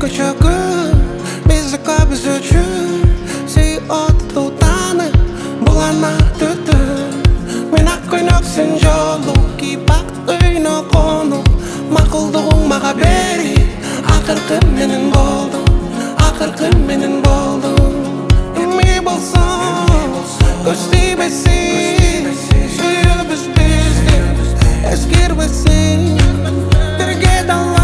көчөгүн биздики көбүз үчүн сүй отту таны булана түтүн мен ак көйнөксүн жолу кийип бакыт үйүнө конуп макулдугуң мага берип акыркы менен болдуң акыркы менен болдуң эми болсоң көз тийбесин сүйүүбүз биздин эскербесин бирге дала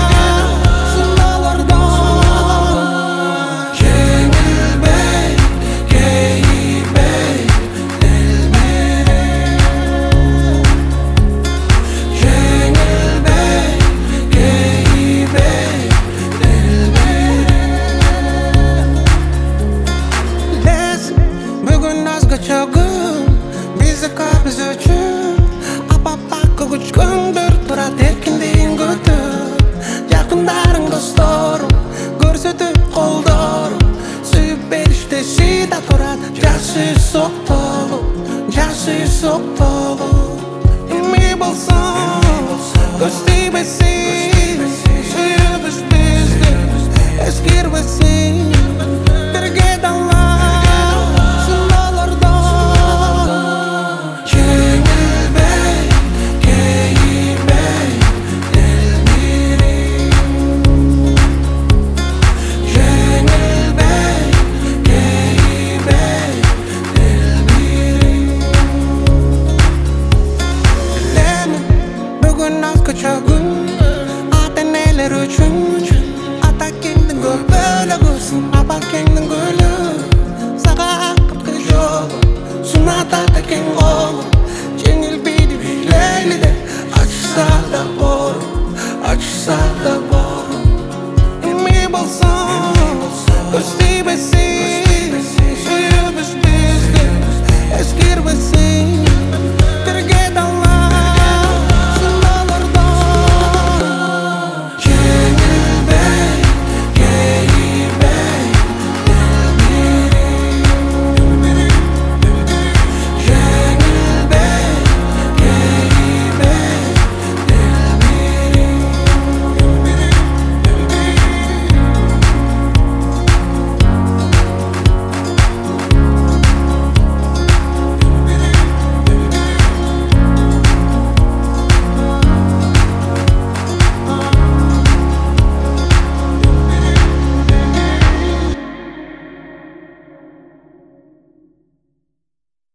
көчөгүн бизди көбүз үчүн апапак көчкөндөр турат эркиндигин күтүп жакындарың досторуң көрсөтүп колдоруң сүйүп бериште сүйдө турат жасы соктолуп эми болсоң көз тийбесин сүйүүбүз биздин эскербесин